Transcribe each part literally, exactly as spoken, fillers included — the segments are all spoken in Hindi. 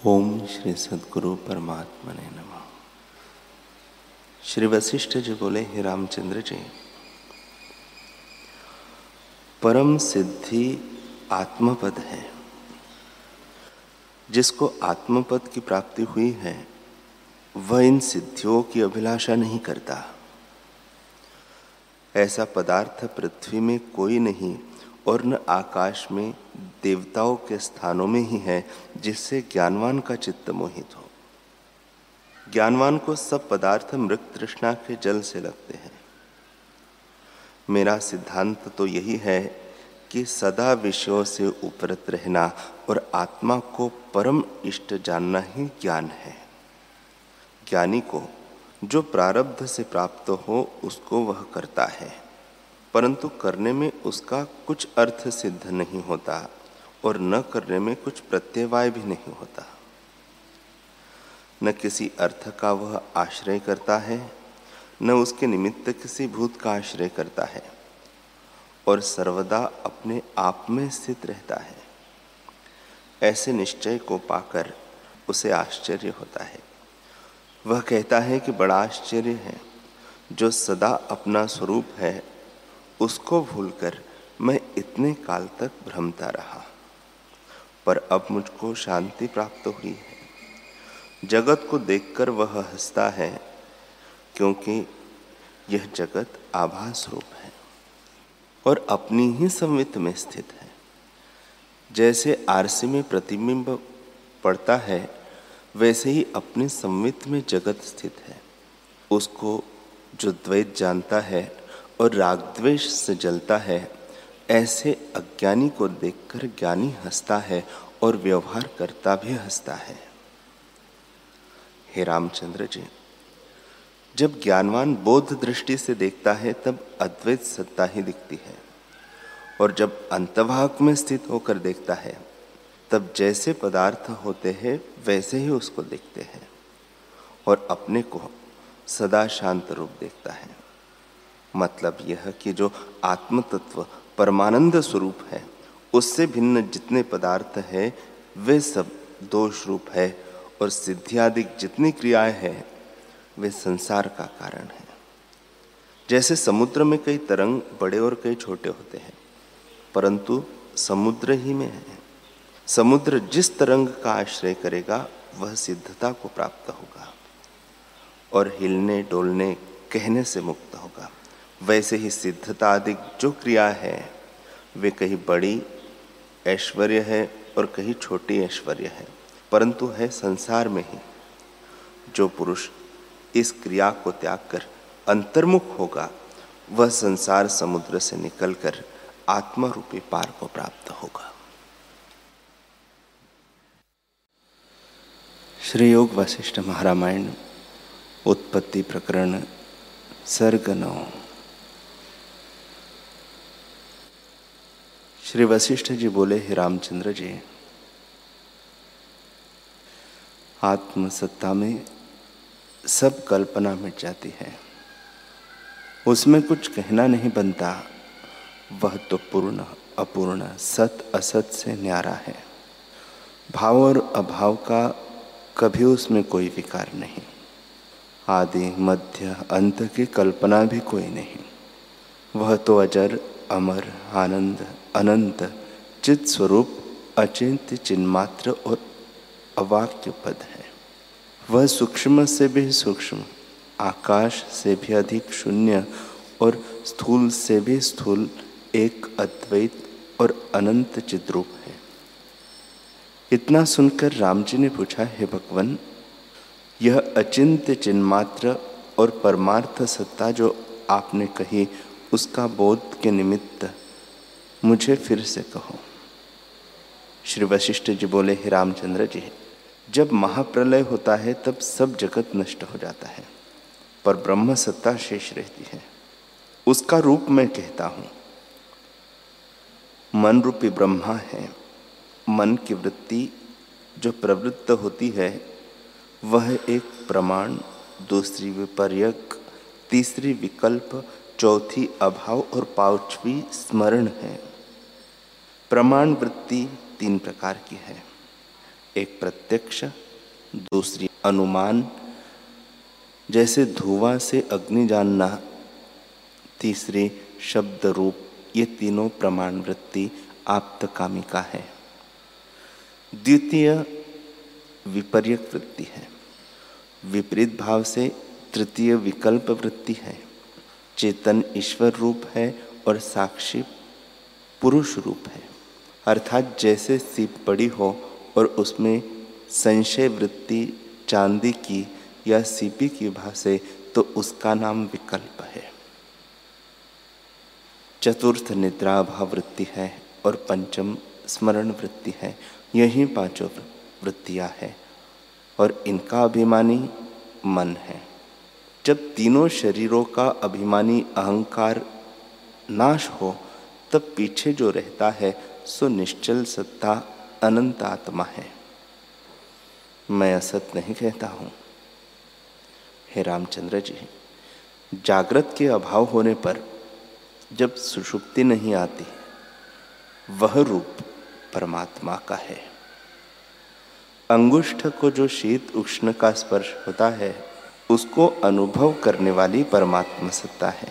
ओम श्री सद्गुरु परमात्मने नमः। श्री वशिष्ठ जी बोले, हे रामचंद्र जी, परम सिद्धि आत्मपद है। जिसको आत्मपद की प्राप्ति हुई है वह इन सिद्धियों की अभिलाषा नहीं करता। ऐसा पदार्थ पृथ्वी में कोई नहीं और न आकाश में देवताओं के स्थानों में ही है जिससे ज्ञानवान का चित्त मोहित हो। ज्ञानवान को सब पदार्थ मृग तृष्णा के जल से लगते हैं। मेरा सिद्धांत तो यही है कि सदा विषयों से उपरत रहना और आत्मा को परम इष्ट जानना ही ज्ञान है। ज्ञानी को जो प्रारब्ध से प्राप्त हो उसको वह करता है, परंतु करने में उसका कुछ अर्थ सिद्ध नहीं होता और न करने में कुछ प्रत्यवाय भी नहीं होता। न किसी अर्थ का वह आश्रय करता है, न उसके निमित्त किसी भूत का आश्रय करता है और सर्वदा अपने आप में स्थित रहता है। ऐसे निश्चय को पाकर उसे आश्चर्य होता है। वह कहता है कि बड़ा आश्चर्य है, जो सदा अपना स्वरूप है उसको भूलकर मैं इतने काल तक भ्रमता रहा, पर अब मुझको शांति प्राप्त हुई है। जगत को देखकर वह हंसता है, क्योंकि यह जगत आभास रूप है और अपनी ही संवित में स्थित है। जैसे आरसी में प्रतिबिंब पड़ता है, वैसे ही अपने संवित में जगत स्थित है। उसको जो द्वैत जानता है और राग द्वेष से जलता है, ऐसे अज्ञानी को देखकर ज्ञानी हंसता है और व्यवहार करता भी हंसता है। हे रामचंद्र जी, जब ज्ञानवान बोध दृष्टि से देखता है तब अद्वैत सत्ता ही दिखती है, और जब अंतभाग में स्थित होकर देखता है तब जैसे पदार्थ होते हैं वैसे ही उसको देखते हैं और अपने को सदा शांत रूप देखता है। मतलब यह कि जो आत्म तत्व परमानंद स्वरूप है, उससे भिन्न जितने पदार्थ है वे सब दोष रूप है और सिद्धियादि जितनी क्रियाएं हैं वे संसार का कारण है। जैसे समुद्र में कई तरंग बड़े और कई छोटे होते हैं, परंतु समुद्र ही में है। समुद्र जिस तरंग का आश्रय करेगा वह सिद्धता को प्राप्त होगा और हिलने डोलने कहने से मुक्त होगा। वैसे ही सिद्धता आदि जो क्रिया है वे कहीं बड़ी ऐश्वर्य है और कहीं छोटी ऐश्वर्य है, परंतु है संसार में ही। जो पुरुष इस क्रिया को त्याग कर अंतर्मुख होगा वह संसार समुद्र से निकलकर आत्मा रूपी पार को प्राप्त होगा। श्री योग वशिष्ठ महारामायण उत्पत्ति प्रकरण सर्ग नौ। श्री वशिष्ठ जी बोले, हे रामचंद्र जी, आत्मसत्ता में सब कल्पना मिट जाती है, उसमें कुछ कहना नहीं बनता। वह तो पूर्ण अपूर्ण सत असत से न्यारा है। भाव और अभाव का कभी उसमें कोई विकार नहीं। आदि मध्य अंत की कल्पना भी कोई नहीं। वह तो अजर अमर आनंद अनंत चित स्वरूप अचिंत्य चिन्मात्र और अवाक्य पद है। वह सूक्ष्म से भी सूक्ष्म, आकाश से भी अधिक शून्य और स्थूल से भी स्थूल एक अद्वैत और अनंत चिद्रूप है। इतना सुनकर राम जी ने पूछा, हे भगवान, यह अचिंत्य चिन्मात्र और परमार्थ सत्ता जो आपने कही उसका बोध के निमित्त मुझे फिर से कहो। श्री वशिष्ठ जी बोले, हे रामचंद्र जी, जब महाप्रलय होता है तब सब जगत नष्ट हो जाता है, पर ब्रह्म सत्ता शेष रहती है। उसका रूप मैं कहता हूँ। मन रूपी ब्रह्मा है। मन की वृत्ति जो प्रवृत्त होती है वह एक प्रमाण, दूसरी विपर्यक, तीसरी विकल्प, चौथी अभाव और पांचवी स्मरण है। प्रमाण वृत्ति तीन प्रकार की है। एक प्रत्यक्ष, दूसरी अनुमान, जैसे धुआं से अग्नि जानना, तीसरी शब्द रूप। ये तीनों प्रमाण वृत्ति आप्तकामिका है। द्वितीय विपर्यक वृत्ति है। विपरीत भाव से तृतीय विकल्प वृत्ति है। चेतन ईश्वर रूप है और साक्षी पुरुष रूप है। अर्थात जैसे सीप पड़ी हो और उसमें संशय वृत्ति चांदी की या सीपी की भासे तो उसका नाम विकल्प है। चतुर्थ निद्रा भाव वृत्ति है और पंचम स्मरण वृत्ति है। यही पांचों वृत्तियां हैं और इनका अभिमानी मन है। जब तीनों शरीरों का अभिमानी अहंकार नाश हो तब पीछे जो रहता है सो निश्चल सत्ता अनंत आत्मा है। मैं असत नहीं कहता हूँ। हे रामचंद्र जी, जागृत के अभाव होने पर जब सुषुप्ति नहीं आती, वह रूप परमात्मा का है। अंगुष्ठ को जो शीत उष्ण का स्पर्श होता है उसको अनुभव करने वाली परमात्मा सत्ता है।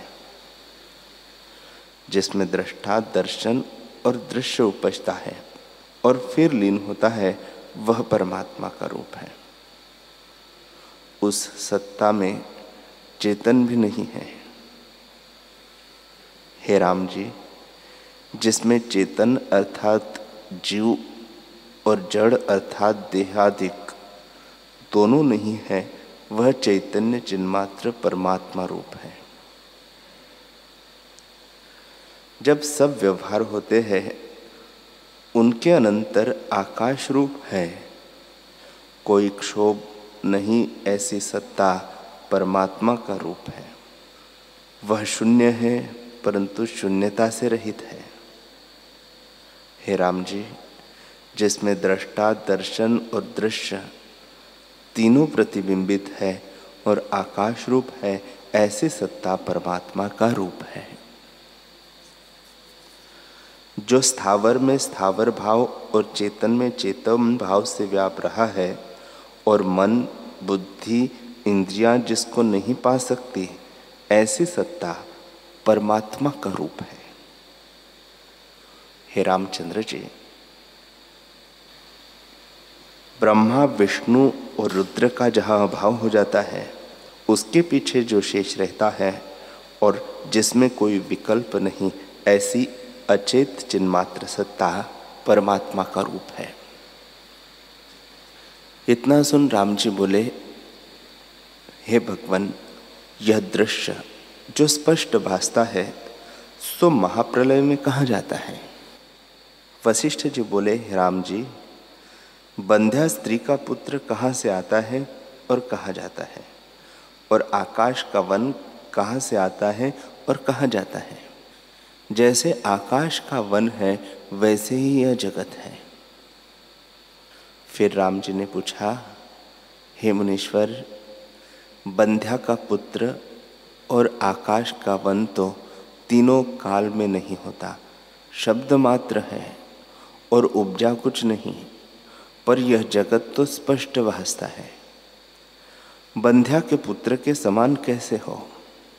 जिसमें दृष्टा दर्शन और दृश्य उपजता है और फिर लीन होता है, वह परमात्मा का रूप है। उस सत्ता में चेतन भी नहीं है। हे राम जी, जिसमें चेतन अर्थात जीव और जड़ अर्थात देहादिक दोनों नहीं है, वह चैतन्य चिन्मात्र परमात्मा रूप है। जब सब व्यवहार होते हैं उनके अनंतर आकाश रूप है। कोई क्षोभ नहीं, ऐसी सत्ता परमात्मा का रूप है। वह शून्य है परंतु शून्यता से रहित है। हे राम जी, जिसमें दृष्टा दर्शन और दृश्य तीनों प्रतिबिंबित है और आकाश रूप है, ऐसी सत्ता परमात्मा का रूप है। जो स्थावर में स्थावर भाव और चेतन में चेतन भाव से व्याप रहा है और मन बुद्धि इंद्रियां जिसको नहीं पा सकती, ऐसी सत्ता परमात्मा का रूप है। हे रामचंद्र जी, ब्रह्मा विष्णु और रुद्र का जहाँ अभाव हो जाता है उसके पीछे जो शेष रहता है और जिसमें कोई विकल्प नहीं, ऐसी अचेत चिन्मात्र सत्ता परमात्मा का रूप है। इतना सुन राम जी बोले, हे भगवान, यह दृश्य जो स्पष्ट भासता है सो महाप्रलय में कहाँ जाता है? वशिष्ठ जी बोले, हे राम जी, बंध्या स्त्री का पुत्र कहाँ से आता है और कहाँ जाता है, और आकाश का वन कहाँ से आता है और कहाँ जाता है? जैसे आकाश का वन है वैसे ही यह जगत है। फिर राम जी ने पूछा, हे मुनीश्वर, बंध्या का पुत्र और आकाश का वन तो तीनों काल में नहीं होता, शब्द मात्र है और उपजा कुछ नहीं, पर यह जगत तो स्पष्ट भासता है। बंध्या के पुत्र के समान कैसे हो?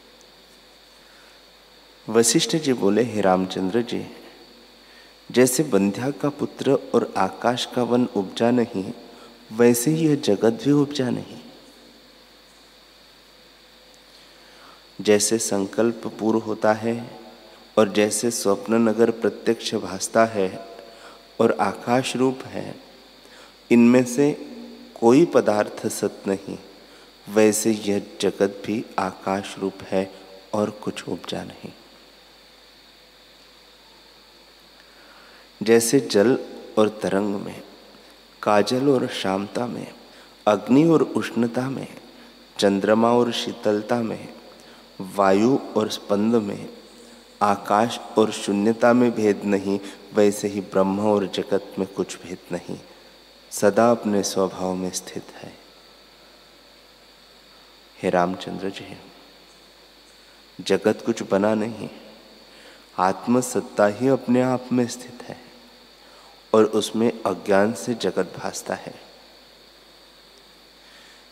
वशिष्ठ जी बोले, हे रामचंद्र जी, जैसे बंध्या का पुत्र और आकाश का वन उपजा नहीं, वैसे ही यह जगत भी उपजा नहीं। जैसे संकल्प पूर्ण होता है और जैसे स्वप्न नगर प्रत्यक्ष भासता है और आकाश रूप है, इनमें से कोई पदार्थ सत नहीं, वैसे यह जगत भी आकाश रूप है और कुछ उपजा नहीं। जैसे जल और तरंग में, काजल और श्यामता में, अग्नि और उष्णता में, चंद्रमा और शीतलता में, वायु और स्पंद में, आकाश और शून्यता में भेद नहीं, वैसे ही ब्रह्म और जगत में कुछ भेद नहीं, सदा अपने स्वभाव में स्थित है। हे रामचंद्र जी, जगत कुछ बना नहीं, आत्मसत्ता ही अपने आप में स्थित है और उसमें अज्ञान से जगत भासता है।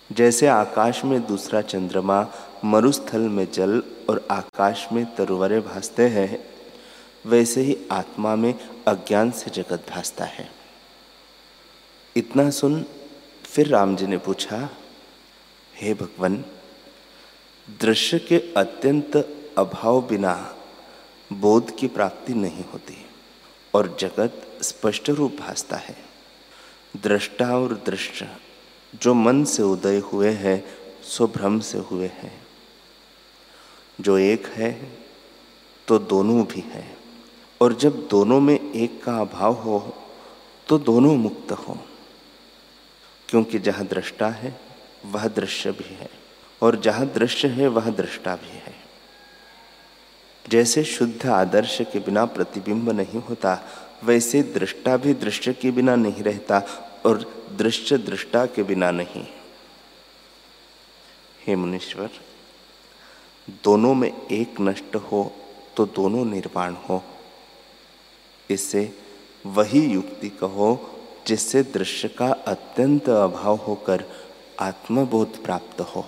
जैसे आकाश में दूसरा चंद्रमा, मरुस्थल में जल और आकाश में तरुवरे भासते हैं, वैसे ही आत्मा में अज्ञान से जगत भासता है। इतना सुन फिर राम जी ने पूछा, हे भगवान, दृश्य के अत्यंत अभाव बिना बोध की प्राप्ति नहीं होती और जगत स्पष्ट रूप भासता है। दृष्टा और दृश्य जो मन से उदय हुए हैं सो भ्रम से हुए हैं। जो एक है तो दोनों भी है, और जब दोनों में एक का अभाव हो तो दोनों मुक्त हो, क्योंकि जहाँ दृष्टा है वह दृश्य भी है और जहाँ दृश्य है वह दृष्टा भी है। जैसे शुद्ध आदर्श के बिना प्रतिबिंब नहीं होता, वैसे दृष्टा भी दृश्य के बिना नहीं रहता और दृश्य दृष्टा के बिना नहीं। हे मुनीश्वर, दोनों में एक नष्ट हो तो दोनों निर्वाण हो। इससे वही युक्ति कहो जिससे दृश्य का अत्यंत अभाव होकर आत्मबोध प्राप्त हो।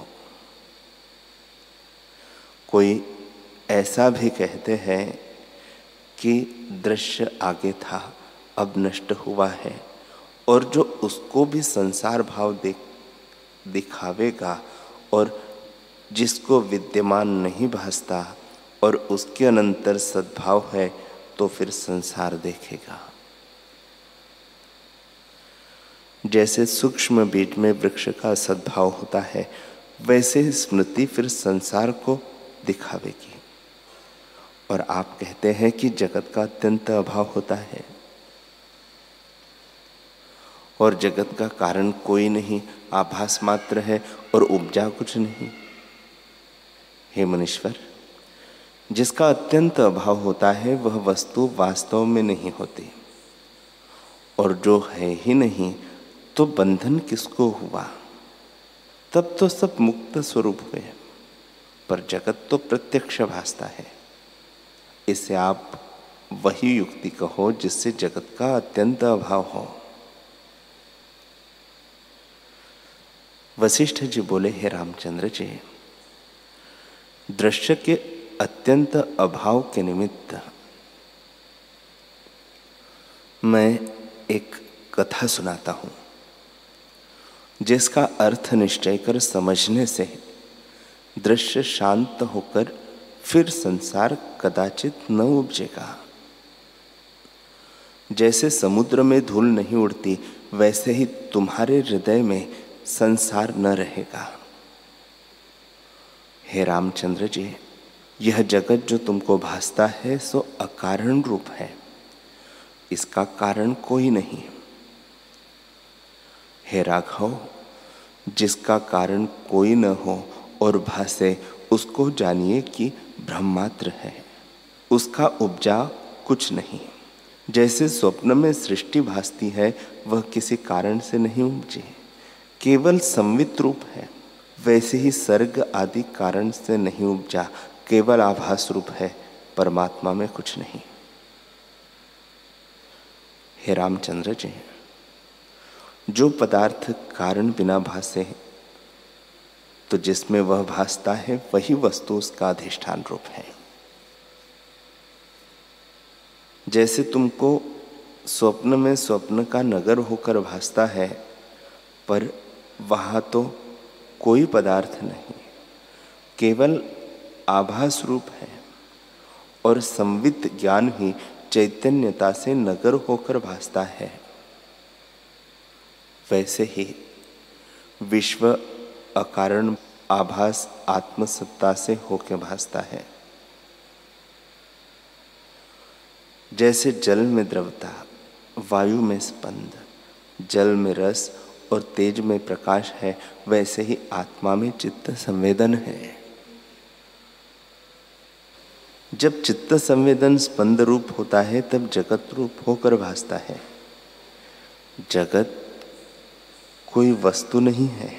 कोई ऐसा भी कहते हैं कि दृश्य आगे था अब नष्ट हुआ है, और जो उसको भी संसार भाव देख दिखावेगा और जिसको विद्यमान नहीं भासता और उसके अनंतर सद्भाव है तो फिर संसार देखेगा। जैसे सूक्ष्म बीज में वृक्ष का सद्भाव होता है, वैसे स्मृति फिर संसार को दिखावेगी। और आप कहते हैं कि जगत का अत्यंत अभाव होता है और जगत का कारण कोई नहीं, आभास मात्र है और उपजा कुछ नहीं। हे मुनीश्वर, जिसका अत्यंत अभाव होता है वह वस्तु वास्तव में नहीं होती, और जो है ही नहीं तो बंधन किसको हुआ? तब तो सब मुक्त स्वरूप हुए, पर जगत तो प्रत्यक्ष भासता है। इससे आप वही युक्ति कहो जिससे जगत का अत्यंत अभाव हो। वशिष्ठ जी बोले, हे रामचंद्र जी, दृश्य के अत्यंत अभाव के निमित्त मैं एक कथा सुनाता हूं, जिसका अर्थ निश्चय कर समझने से दृश्य शांत होकर फिर संसार कदाचित न उपजेगा। जैसे समुद्र में धूल नहीं उड़ती, वैसे ही तुम्हारे हृदय में संसार न रहेगा। हे रामचंद्र जी, यह जगत जो तुमको भासता है सो अकारण रूप है, इसका कारण कोई नहीं। हे राघव, जिसका कारण कोई न हो और भासे, उसको जानिए कि ब्रह्मात्र है, उसका उपजा कुछ नहीं। जैसे स्वप्न में सृष्टि भासती है, वह किसी कारण से नहीं उपजी, केवल संवित रूप है, वैसे ही सर्ग आदि कारण से नहीं उपजा, केवल आभास रूप है, परमात्मा में कुछ नहीं। हे रामचंद्र जी, जो पदार्थ कारण बिना भासे तो जिसमें वह भासता है वही वस्तु उसका अधिष्ठान रूप है। जैसे तुमको स्वप्न में स्वप्न का नगर होकर भासता है, पर वहाँ तो कोई पदार्थ नहीं, केवल आभास रूप है, और संवित ज्ञान ही चैतन्यता से नगर होकर भासता है। वैसे ही विश्व अकारण आभास आत्मसत्ता से होकर भासता है। जैसे जल में द्रवता, वायु में स्पंद, जल में रस और तेज में प्रकाश है, वैसे ही आत्मा में चित्त संवेदन है। जब चित्त संवेदन स्पंद रूप होता है तब जगत रूप होकर भासता है। जगत कोई वस्तु नहीं है।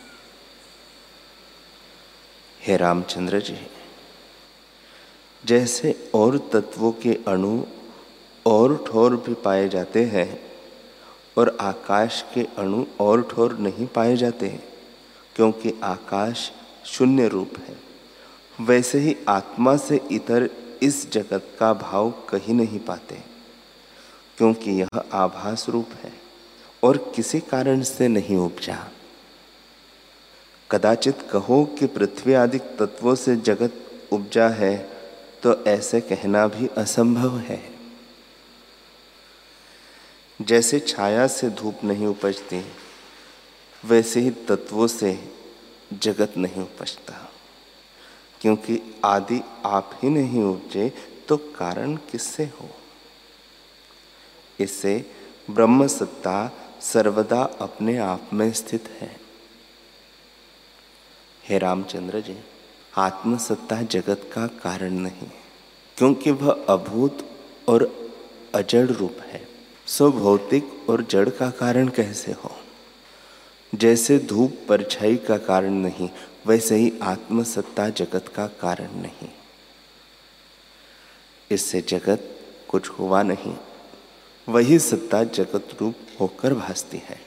हे रामचंद्र जी, जैसे और तत्वों के अणु और ठोर भी पाए जाते हैं और आकाश के अणु और ठोर नहीं पाए जाते, क्योंकि आकाश शून्य रूप है, वैसे ही आत्मा से इतर इस जगत का भाव कहीं नहीं पाते, क्योंकि यह आभास रूप है और किसी कारण से नहीं उपजा। कदाचित कहो कि पृथ्वी आदि तत्वों से जगत उपजा है, तो ऐसे कहना भी असंभव है। जैसे छाया से धूप नहीं उपजती, वैसे ही तत्वों से जगत नहीं उपजता, क्योंकि आदि आप ही नहीं उपजे तो कारण किससे हो। इससे ब्रह्म सत्ता सर्वदा अपने आप में स्थित है। हे रामचंद्र जी, आत्मसत्ता जगत का कारण नहीं, क्योंकि वह अभूत और अजड़ रूप है। सो भौतिक और जड़ का कारण कैसे हो। जैसे धूप परछाई का कारण नहीं, वैसे ही आत्मसत्ता जगत का कारण नहीं। इससे जगत कुछ हुआ नहीं, वही सत्ता जगत रूप होकर भासती है।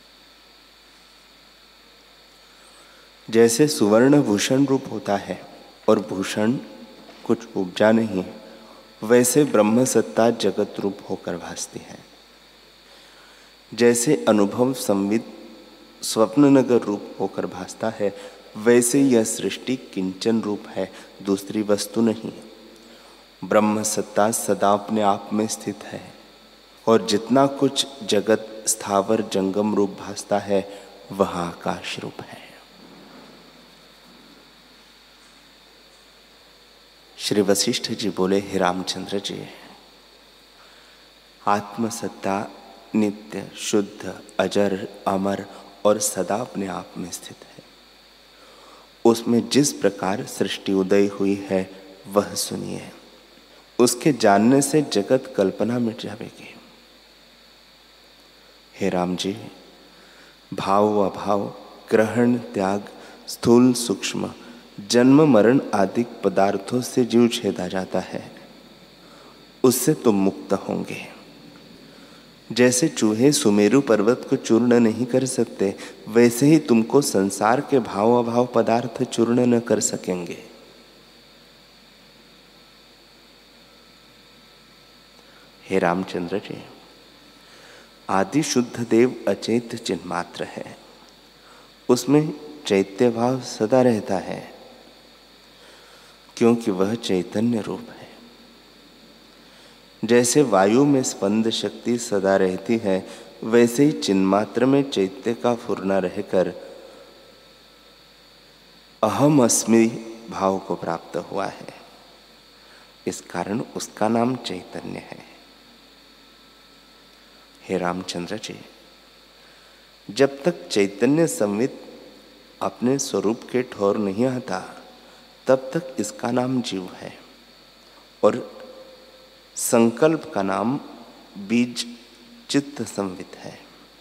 जैसे सुवर्ण भूषण रूप होता है और भूषण कुछ उपजा नहीं, वैसे ब्रह्म सत्ता जगत रूप होकर भासती है। जैसे अनुभव संविद स्वप्न नगर रूप होकर भासता है, वैसे यह सृष्टि किंचन रूप है, दूसरी वस्तु नहीं। ब्रह्म सत्ता सदा अपने आप में स्थित है और जितना कुछ जगत स्थावर जंगम रूप भासता है, वह आकाश रूप है। श्री वशिष्ठ जी बोले, हे रामचंद्र जी, आत्मसत्ता नित्य, शुद्ध, अजर, अमर और सदा अपने आप में स्थित है। उसमें जिस प्रकार सृष्टि उदय हुई है वह सुनिए। उसके जानने से जगत कल्पना मिट जाएगी। हे राम जी, भाव अभाव, ग्रहण त्याग, स्थूल सूक्ष्म, जन्म मरण आदि पदार्थों से जीव छेदा जाता है, उससे तुम मुक्त होंगे। जैसे चूहे सुमेरु पर्वत को चूर्ण नहीं कर सकते, वैसे ही तुमको संसार के भाव अभाव पदार्थ चूर्ण न कर सकेंगे। हे रामचंद्र जी, आदि शुद्ध देव अचेत चिन्मात्र है, उसमें चैत्य भाव सदा रहता है, क्योंकि वह चैतन्य रूप है। जैसे वायु में स्पंद शक्ति सदा रहती है, वैसे ही चिन्मात्र में चैत्य का फुरना रहकर अहम अस्मि भाव को प्राप्त हुआ है। इस कारण उसका नाम चैतन्य है। हे रामचंद्र जी, जब तक चैतन्य संवित अपने स्वरूप के ठौर नहीं आता, तब तक इसका नाम जीव है और संकल्प का नाम बीज चित्त संवित है।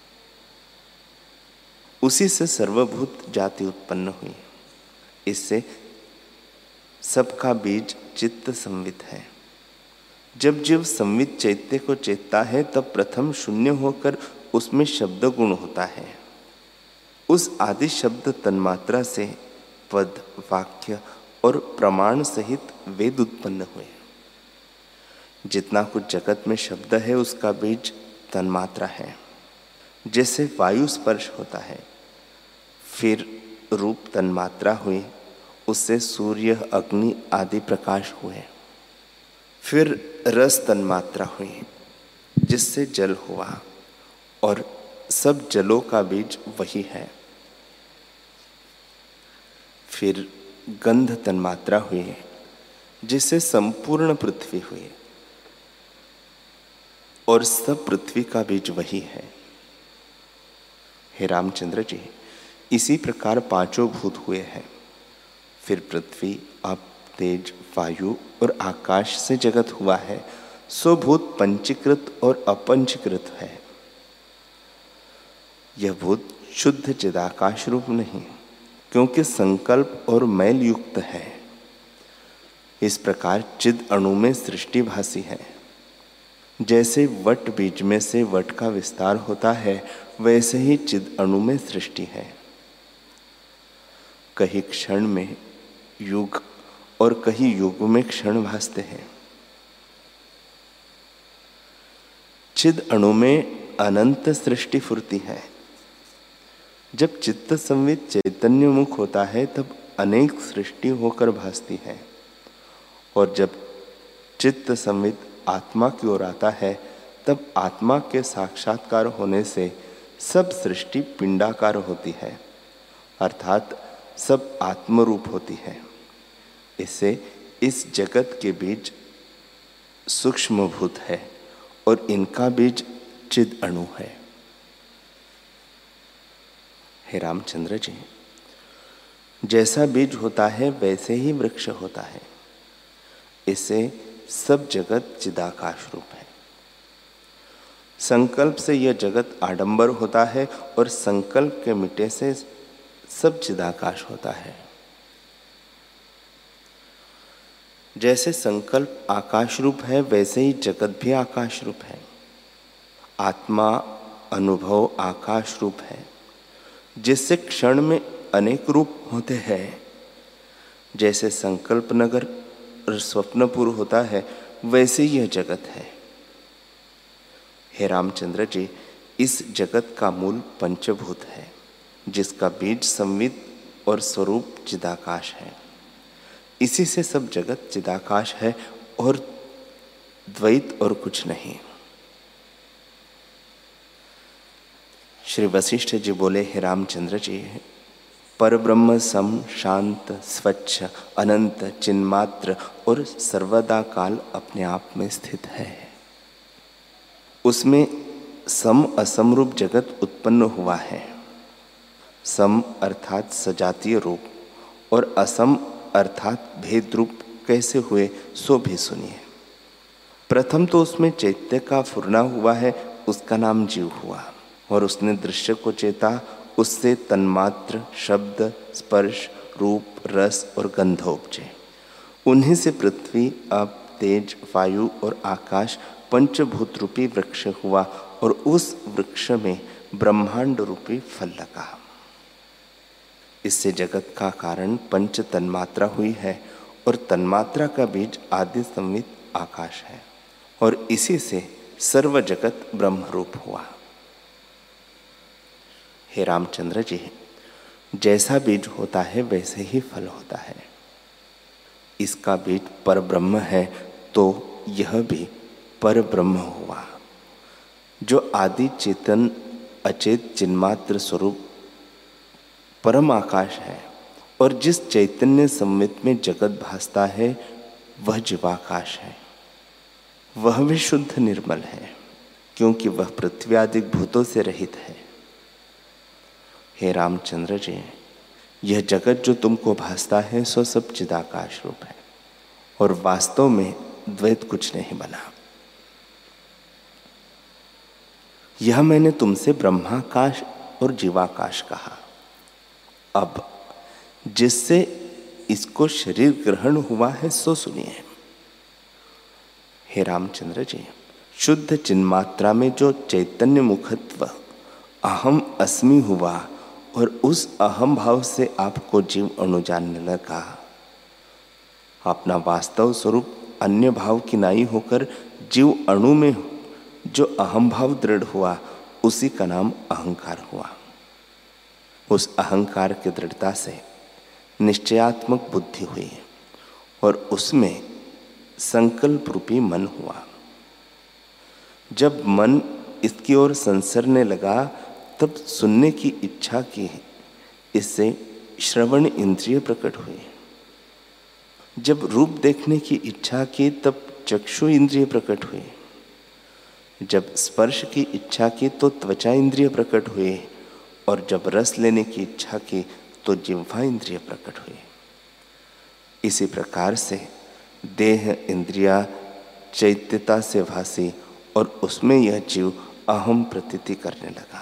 उसी से सर्वभूत जाति उत्पन्न हुई, इससे सबका बीज चित्त संवित है। जब जीव संवित चैत्य को चेतता है, तब प्रथम शून्य होकर उसमें शब्द गुण होता है। उस आदि शब्द तन्मात्रा से पद, वाक्य और प्रमाण सहित वेद उत्पन्न हुए। जितना कुछ जगत में शब्द है, उसका बीज तन्मात्रा है। जैसे वायु स्पर्श होता है, फिर रूप तन्मात्रा हुई, उससे सूर्य, अग्नि आदि प्रकाश हुए। फिर रस तन्मात्रा हुई, जिससे जल हुआ, और सब जलों का बीज वही है। फिर गंध तन्मात्रा हुई, जिससे संपूर्ण पृथ्वी हुई, और सब पृथ्वी का बीज वही है। हे रामचंद्र जी, इसी प्रकार पांचों भूत हुए हैं। फिर पृथ्वी, आप, तेज, वायु और आकाश से जगत हुआ है। सो भूत पंचीकृत और अपंचीकृत है। यह भूत शुद्ध चिदाकाश रूप नहीं, क्योंकि संकल्प और मैल युक्त है। इस प्रकार चिद अणु में सृष्टि भासी है। जैसे वट बीज में से वट का विस्तार होता है, वैसे ही चिद अणु में सृष्टि है। कहीं क्षण में युग और कहीं युग में क्षण भासते हैं। चिद अणु में अनंत सृष्टि फुरती है। जब चित्त संवित चैतन्य मुख होता है तब अनेक सृष्टि होकर भासती है, और जब चित्त संवित आत्मा की ओर आता है तब आत्मा के साक्षात्कार होने से सब सृष्टि पिंडाकार होती है, अर्थात सब आत्मरूप होती है। इससे इस जगत के बीज सूक्ष्मभूत है और इनका बीज चिद अणु है। हे रामचंद्र जी, जैसा बीज होता है वैसे ही वृक्ष होता है। इससे सब जगत चिदाकाश रूप है। संकल्प से यह जगत आडंबर होता है और संकल्प के मिटे से सब चिदाकाश होता है। जैसे संकल्प आकाश रूप है वैसे ही जगत भी आकाश रूप है। आत्मा अनुभव आकाश रूप है, जिससे क्षण में अनेक रूप होते हैं। जैसे संकल्प नगर और स्वप्नपुर होता है वैसे यह जगत है। हे रामचंद्र जी, इस जगत का मूल पंचभूत है, जिसका बीज संवित और स्वरूप चिदाकाश है। इसी से सब जगत चिदाकाश है और द्वैत और कुछ नहीं। श्री वशिष्ठ जी बोले, हे रामचंद्र जी, परब्रह्म सम शांत स्वच्छ अनंत चिन्मात्र और सर्वदा काल अपने आप में स्थित है। उसमें सम असम रूप जगत उत्पन्न हुआ है। सम अर्थात सजातीय रूप और असम अर्थात भेद रूप कैसे हुए सो भी सुनिए। प्रथम तो उसमें चैत्य का फुरना हुआ है, उसका नाम जीव हुआ, और उसने दृश्य को चेता। उससे तन्मात्र, शब्द, स्पर्श, रूप, रस और गंध उपजे। उन्हीं से पृथ्वी, अप, तेज, वायु और आकाश पंचभूत रूपी वृक्ष हुआ, और उस वृक्ष में ब्रह्मांड रूपी फल लगा। इससे जगत का कारण पंच तन्मात्रा हुई है, और तन्मात्रा का बीज आदि संवित आकाश है, और इसी से सर्व जगत ब्रह्म रूप हुआ। हे रामचंद्र जी, जैसा बीज होता है वैसे ही फल होता है। इसका बीज पर ब्रह्म है तो यह भी पर ब्रह्म हुआ, जो आदि चेतन अचेत चिन्मात्र स्वरूप परम आकाश है, और जिस चैतन्य संवित में जगत भासता है वह जीवाकाश है। वह भी शुद्ध निर्मल है, क्योंकि वह पृथ्वी आदि भूतों से रहित है। हे रामचंद्र जी, यह जगत जो तुमको भासता है सो सब चिदाकाश रूप है, और वास्तव में द्वैत कुछ नहीं बना। यह मैंने तुमसे ब्रह्माकाश और जीवाकाश कहा। अब जिससे इसको शरीर ग्रहण हुआ है सो सुनिए। हे रामचंद्र जी, शुद्ध चिन्मात्रा में जो चैतन्य मुखत्व अहम अस्मि हुआ, और उस अहम भाव से आपको जीव अणु जानने लगा। अपना वास्तव स्वरूप अन्य भाव की नाई होकर जीव अणु में जो अहम भाव दृढ़ हुआ, उसी का नाम अहंकार हुआ। उस अहंकार की दृढ़ता से निश्चयात्मक बुद्धि हुई, और उसमें संकल्प रूपी मन हुआ। जब मन इसकी ओर संसरने लगा तब सुनने की इच्छा की, इससे श्रवण इंद्रिय प्रकट हुई। जब रूप देखने की इच्छा की तब चक्षु इंद्रिय प्रकट हुई। जब स्पर्श की इच्छा की तो त्वचा इंद्रिय प्रकट हुई, और जब रस लेने की इच्छा की तो जिह्वा इंद्रिय प्रकट हुई। इसी प्रकार से देह इंद्रिया चैत्यता से भासी, और उसमें यह जीव अहम प्रतीति करने लगा।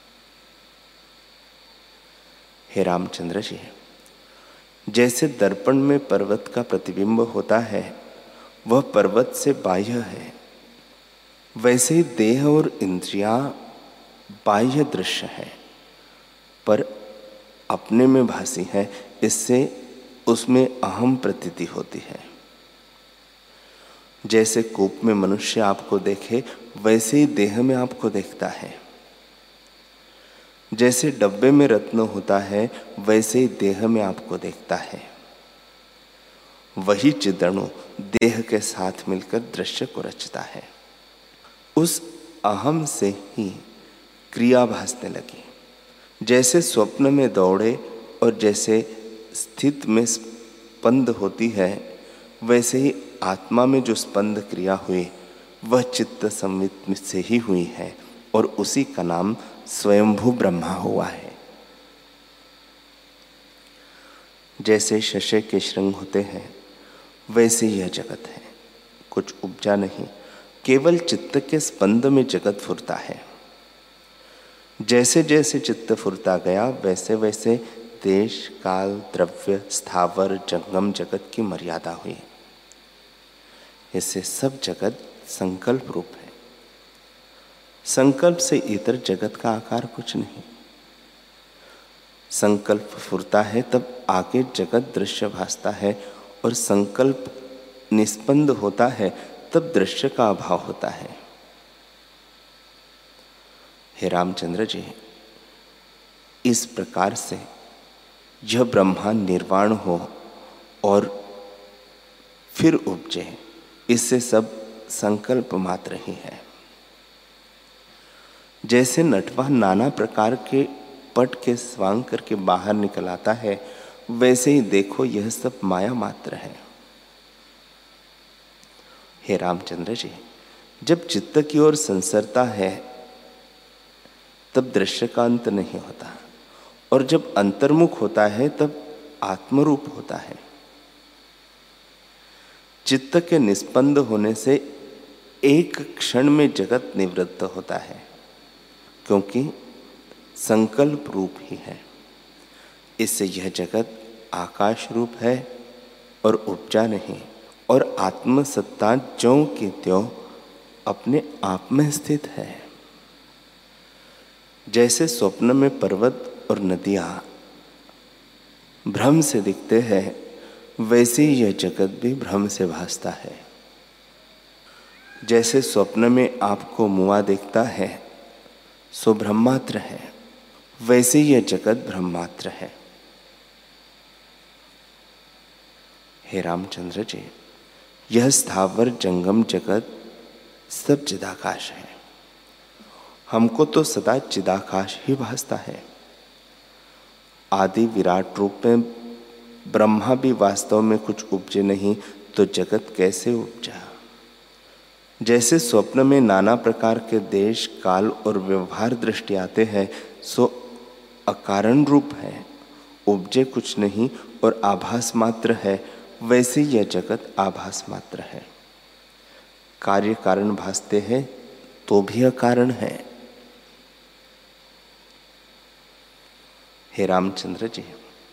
हे रामचंद्र जी, जैसे दर्पण में पर्वत का प्रतिबिंब होता है वह पर्वत से बाह्य है, वैसे ही देह और इंद्रियां बाह्य दृश्य है, पर अपने में भासी है, इससे उसमें अहम प्रतीति होती है। जैसे कूप में मनुष्य आपको देखे, वैसे ही देह में आपको देखता है। जैसे डब्बे में रत्न होता है, वैसे ही देह में आपको देखता है। वही चिदणु देह के साथ मिलकर दृश्य को रचता है। उस अहम से ही क्रिया भासने लगी। जैसे स्वप्न में दौड़े और जैसे स्थित में स्पंद होती है, वैसे ही आत्मा में जो स्पंद क्रिया हुई वह चित्त संवित से ही हुई है और उसी का नाम स्वयंभू ब्रह्मा हुआ है। जैसे शशे के श्रृंग होते हैं, वैसे यह जगत है। कुछ उपजा नहीं, केवल चित्त के स्पंद में जगत फुरता है। जैसे जैसे चित्त फुरता गया, वैसे वैसे देश काल द्रव्य स्थावर जंगम जगत की मर्यादा हुई। इससे सब जगत संकल्प रूप है। संकल्प से इतर जगत का आकार कुछ नहीं। संकल्प फुरता है तब आगे जगत दृश्य भासता है, और संकल्प निस्पंद होता है तब दृश्य का अभाव होता है। हे रामचंद्र जी, इस प्रकार से यह ब्रह्मांड निर्वाण हो और फिर उपजे, इससे सब संकल्प मात्र ही है। जैसे नटवा नाना प्रकार के पट के स्वांग करके बाहर निकल आता है, वैसे ही देखो यह सब माया मात्र है। हे रामचंद्र जी, जब चित्त की ओर संसरता है तब दृश्य का अंत नहीं होता, और जब अंतर्मुख होता है तब आत्मरूप होता है। चित्त के निस्पंद होने से एक क्षण में जगत निवृत्त होता है, क्योंकि संकल्प रूप ही है। इससे यह जगत आकाश रूप है और उपजा नहीं, और आत्मसत्ता ज्यों की त्यों अपने आप में स्थित है। जैसे स्वप्न में पर्वत और नदियां भ्रम से दिखते हैं, वैसे ही यह जगत भी भ्रम से भासता है। जैसे स्वप्न में आपको मुआ दिखता है, सो ब्रह्मात्र है, वैसे ही यह जगत ब्रह्मात्र है। हे रामचंद्र जी, यह स्थावर जंगम जगत सब चिदाकाश है। हमको तो सदा चिदाकाश ही भासता है। आदि विराट रूप में ब्रह्मा भी वास्तव में कुछ उपजे नहीं, तो जगत कैसे उपजा। जैसे स्वप्न में नाना प्रकार के देश काल और व्यवहार दृष्टि आते हैं, सो अकारण रूप है, उपजे कुछ नहीं और आभास मात्र है, वैसे यह जगत आभास मात्र है। कार्य कारण भासते हैं तो भी अकारण है। हे रामचंद्र जी,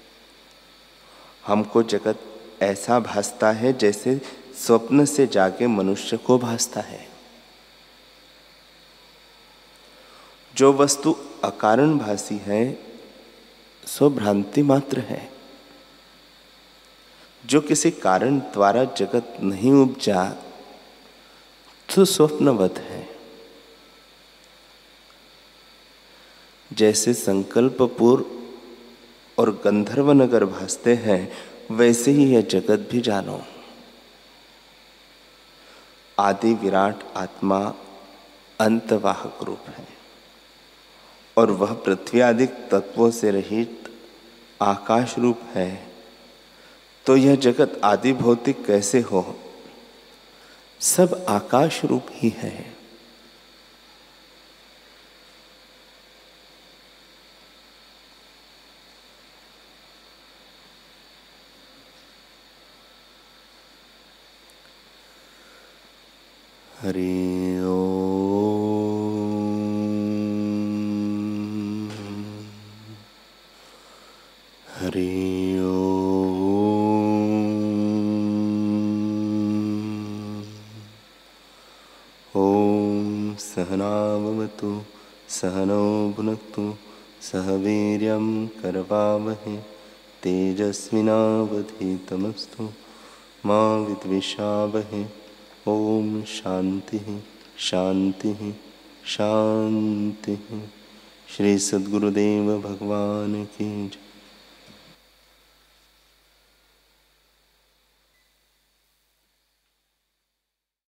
हमको जगत ऐसा भासता है जैसे स्वप्न से जागे मनुष्य को भासता है। जो वस्तु अकारण भासी है सो भ्रांति मात्र है। जो किसी कारण द्वारा जगत नहीं उपजा तो स्वप्नवत है। जैसे संकल्पपुर और गंधर्व नगर भासते हैं, वैसे ही यह जगत भी जानो। आदि विराट आत्मा अंतवाहक रूप है, और वह पृथ्वी आदि तत्वों से रहित आकाश रूप है। तो यह जगत आदि भौतिक कैसे हो, सब आकाश रूप ही है। हरि ओम, हरि ओम। ओम सहना भवतु सहनौ भुनक्तु सह वीर्यं करवावहै तेजस्विनावधीतमस्तु मा विद्विषावहै। ओम शांति शांति शांति। श्री सद्गुरुदेव भगवान की जय।